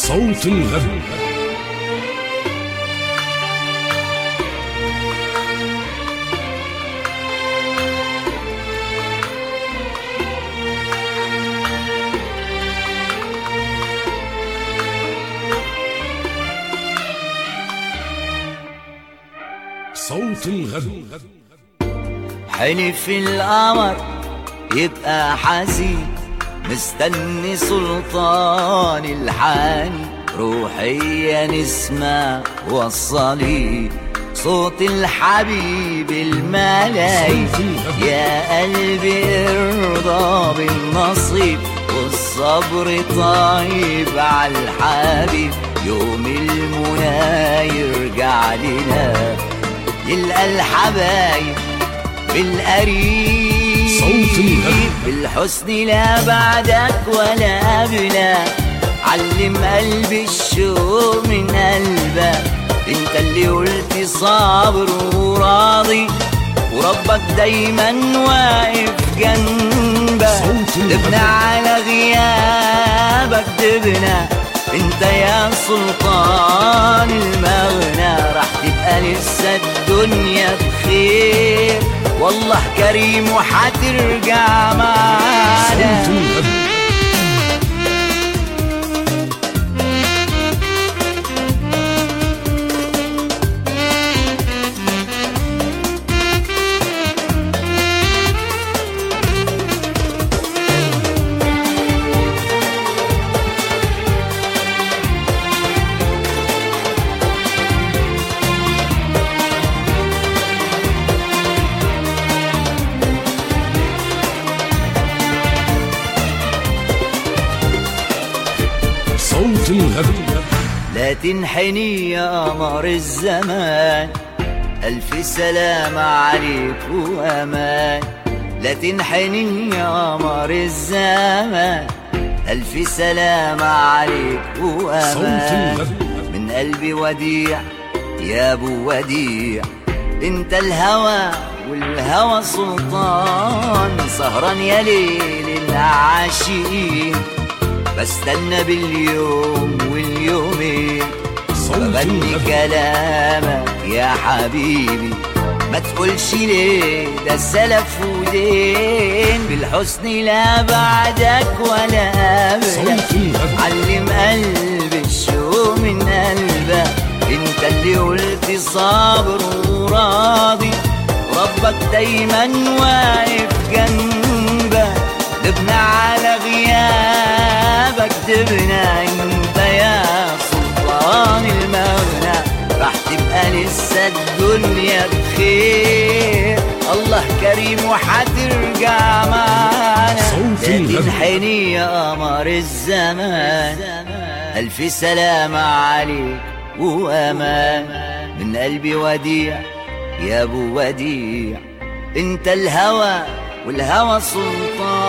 صوت الغد. صوت الغد. حلف القمر يبقى حزين، مستني سلطان الحاني، روحيا نسمع وصلي صوت الحبيب الملاي. يا قلبي ارضى بالنصيب، والصبر طيب على الحبيب، يوم المنى يرجع لنا يلقى الحبايب بالقريب. صوت الغد. بالحسن لا بعدك ولا قبلك، علم قلبي الشوق من قلبك، انت اللي قلت صابر وراضي، وربك دايما واقف جنبك. دبنا على غيابك دبنا، انت يا سلطان المغنى، راح تبقى لسه الدنيا بخير، والله كريم وحترجع معانا. صوت الغد. لا تنحني يا قمر الزمان، ألف سلام عليك وأمان. لا تنحني يا قمر الزمان، ألف سلام عليك وأمان. من قلبي وديع يا أبو وديع، انت الهوى والهوى سلطان، سهران يا ليل العاشقين، بستنى باليوم واليومين، بغني كلامك يا حبيبي، ما تقولش ليه ده سلف ودين. بالحسن لا بعدك ولا قبلك، علم قلبي الشوق من قلبك، انت اللي قلت صابر وراضي، وربك دايما واقف جنبك. دبنا على غيابك دبنا، انت يا سلطان المغنى، راح تبقى لسه الدنيا بخير، الله كريم وحترجع معانا. لا تنحني يا قمر الزمان، ألف سلام عليك وأمان. من قلبي وديع يا أبو وديع، انت الهوى والهوى سلطان.